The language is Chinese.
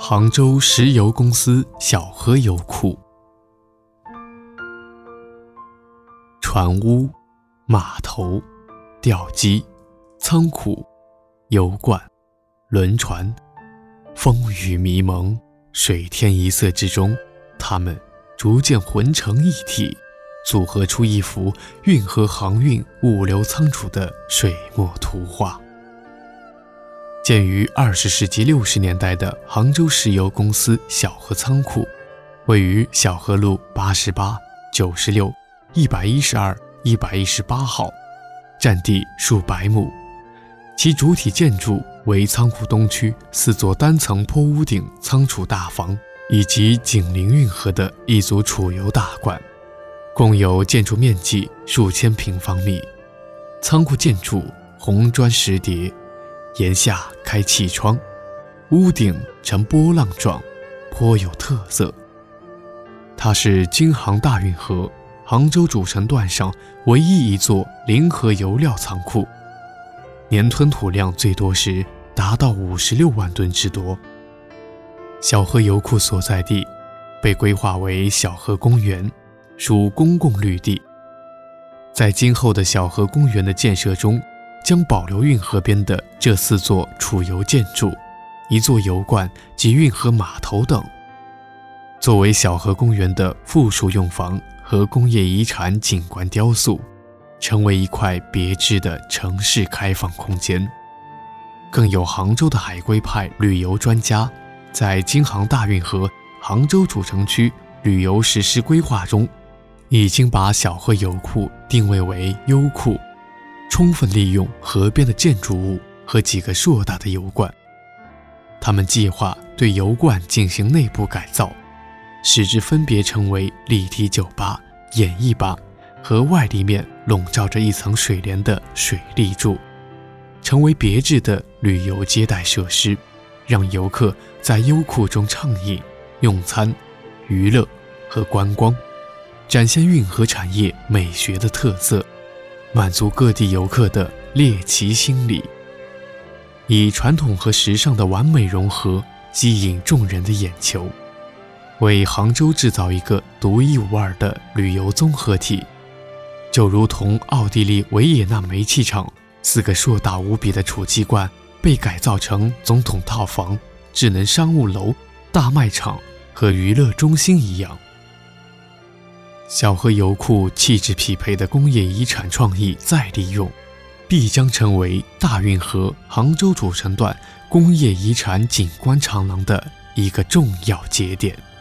杭州石油公司小河油库。船坞、码头、吊机、仓库、油罐、轮船，风雨迷蒙，水天一色之中，它们逐渐混成一体，组合出一幅运河航运物流仓储的水墨图画。建于20世纪60年代的杭州石油公司小河仓库，位于小河路88、96、112、118号，占地数百亩。其主体建筑为仓库东区4座单层坡屋顶仓储大房，以及紧邻运河的一组储油大罐，共有建筑面积数千平方米。仓库建筑红砖石叠，檐下开气窗，屋顶呈波浪状，颇有特色。它是京杭大运河杭州主城段上唯一一座临河油料仓库，年吞吐量最多时达到56万吨之多。小河油库所在地被规划为小河公园，属公共绿地。在今后的小河公园的建设中，将保留运河边的这4座储油建筑、1座油罐及运河码头等，作为小河公园的附属用房和工业遗产景观雕塑，成为一块别致的城市开放空间。更有杭州的海归派旅游专家在京杭大运河杭州主城区旅游实施规划中，已经把小河油库定位为优库，充分利用河边的建筑物和几个硕大的油罐。他们计划对油罐进行内部改造，使之分别成为立体酒吧、演艺吧和外立面笼罩着一层水帘的水立柱，成为别致的旅游接待设施，让游客在优库中畅饮、用餐、娱乐和观光，展现运河产业美学的特色，满足各地游客的猎奇心理，以传统和时尚的完美融合吸引众人的眼球，为杭州制造一个独一无二的旅游综合体。就如同奥地利维也纳煤气厂4个硕大无比的储气罐被改造成总统套房、智能商务楼、大卖场和娱乐中心一样。小河油库气质匹配的工业遗产创意再利用，必将成为大运河杭州主城段工业遗产景观长廊的一个重要节点。